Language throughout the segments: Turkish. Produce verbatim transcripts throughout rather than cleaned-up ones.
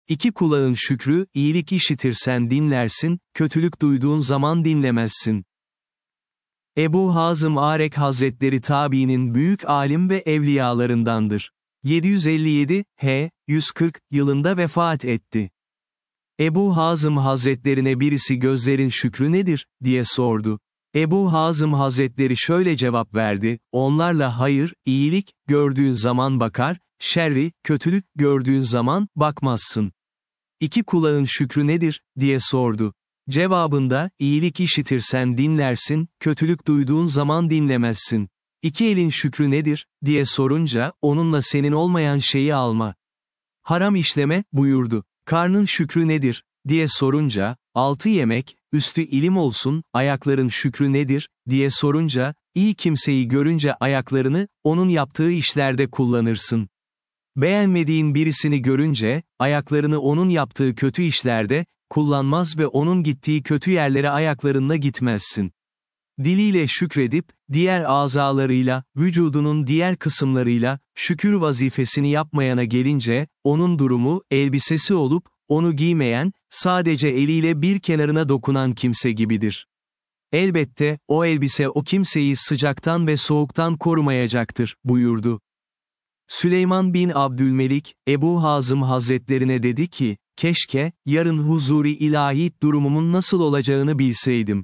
İki kulağın şükrü, iyilik işitirsen dinlersin, kötülük duyduğun zaman dinlemezsin. Ebu Hazım Arek Hazretleri tabiinin büyük alim ve evliyalarındandır. yedi yüz elli yedi, H. yüz kırk yılında vefat etti. Ebu Hazım Hazretlerine birisi gözlerin şükrü nedir, diye sordu. Ebu Hazım Hazretleri şöyle cevap verdi, onlarla hayır, iyilik, gördüğün zaman bakar, şerri, kötülük, gördüğün zaman, bakmazsın. İki kulağın şükrü nedir, diye sordu. Cevabında, iyilik işitirsen dinlersin, kötülük duyduğun zaman dinlemezsin. İki elin şükrü nedir, diye sorunca, onunla senin olmayan şeyi alma. Haram işleme, buyurdu. Karnın şükrü nedir, diye sorunca, altı yemek, üstü ilim olsun, ayakların şükrü nedir, diye sorunca, iyi kimseyi görünce ayaklarını, onun yaptığı işlerde kullanırsın. Beğenmediğin birisini görünce, ayaklarını onun yaptığı kötü işlerde, kullanmaz ve onun gittiği kötü yerlere ayaklarınla gitmezsin. Diliyle şükredip, diğer azalarıyla, vücudunun diğer kısımlarıyla, şükür vazifesini yapmayana gelince, onun durumu, elbisesi olup, onu giymeyen, sadece eliyle bir kenarına dokunan kimse gibidir. Elbette, o elbise o kimseyi sıcaktan ve soğuktan korumayacaktır, buyurdu. Süleyman bin Abdülmelik, Ebu Hazım Hazretlerine dedi ki, keşke, yarın huzuri ilahi durumumun nasıl olacağını bilseydim.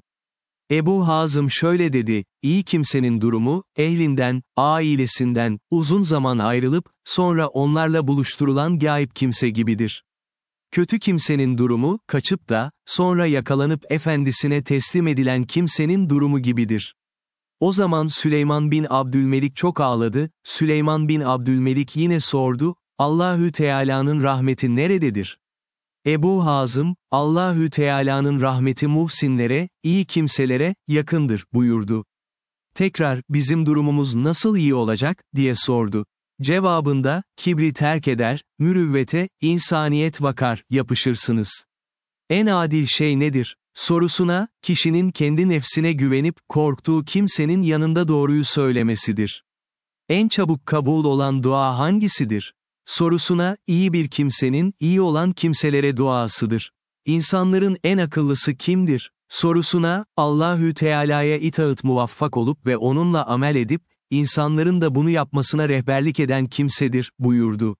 Ebu Hazım şöyle dedi, iyi kimsenin durumu, ehlinden, ailesinden, uzun zaman ayrılıp, sonra onlarla buluşturulan gâib kimse gibidir. Kötü kimsenin durumu, kaçıp da, sonra yakalanıp efendisine teslim edilen kimsenin durumu gibidir. O zaman Süleyman bin Abdülmelik çok ağladı, Süleyman bin Abdülmelik yine sordu, Allahü Teala'nın rahmeti nerededir? Ebu Hazım, Allahü Teala'nın rahmeti muhsinlere, iyi kimselere, yakındır, buyurdu. Tekrar, bizim durumumuz nasıl iyi olacak, diye sordu. Cevabında, kibri terk eder, mürüvvete, insaniyet vakar, yapışırsınız. En adil şey nedir? Sorusuna, kişinin kendi nefsine güvenip, korktuğu kimsenin yanında doğruyu söylemesidir. En çabuk kabul olan dua hangisidir? Sorusuna, iyi bir kimsenin, iyi olan kimselere duasıdır. İnsanların en akıllısı kimdir? Sorusuna, Allahü Teala'ya itaat muvaffak olup ve onunla amel edip, insanların da bunu yapmasına rehberlik eden kimsedir, buyurdu.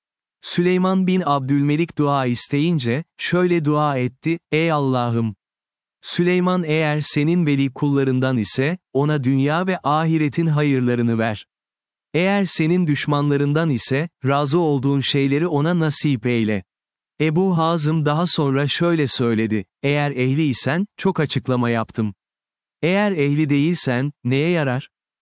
Süleyman bin Abdülmelik dua isteyince, şöyle dua etti, ey Allah'ım! Süleyman eğer senin veli kullarından ise, ona dünya ve ahiretin hayırlarını ver. Eğer senin düşmanlarından ise, razı olduğun şeyleri ona nasip eyle. Ebu Hazım daha sonra şöyle söyledi, eğer ehliysen, çok açıklama yaptım. Eğer ehli değilsen, neye yarar?